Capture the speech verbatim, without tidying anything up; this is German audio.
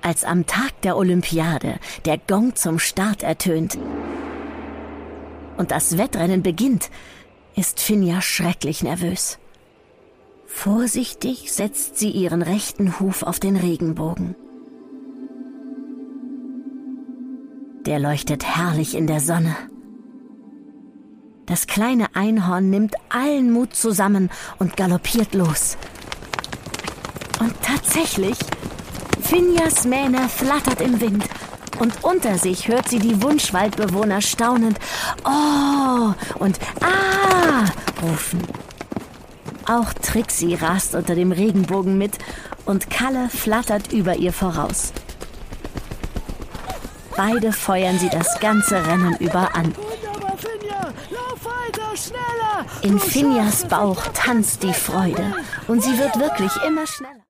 Als am Tag der Olympiade der Gong zum Start ertönt und das Wettrennen beginnt, ist Finja schrecklich nervös. Vorsichtig setzt sie ihren rechten Huf auf den Regenbogen. Der leuchtet herrlich in der Sonne. Das kleine Einhorn nimmt allen Mut zusammen und galoppiert los. Und tatsächlich, Finjas Mähne flattert im Wind und unter sich hört sie die Wunschwaldbewohner staunend „Oh" und „Ah" rufen. Auch Trixie rast unter dem Regenbogen mit und Kalle flattert über ihr voraus. Beide feuern sie das ganze Rennen über an. Wunderbar, Finja! Lauf weiter, schneller! In Du Finjas schaffst es, Bauch Finja! tanzt die Freude und sie wird wirklich immer schneller.